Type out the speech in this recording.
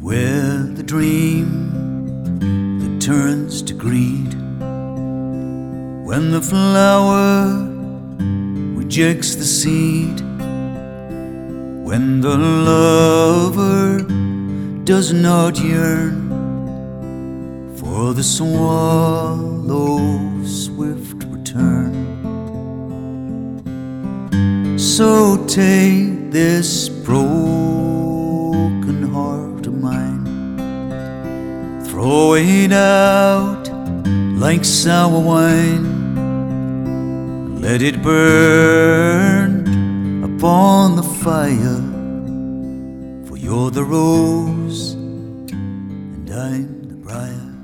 Beware the dream that turns to greed when the flower rejects the seed, when the lover does not yearn for the swallow's swift return. So take this broken heart of mine, throw it out like sour wine, let it burn upon the fire, for you're the rose and I'm the briar.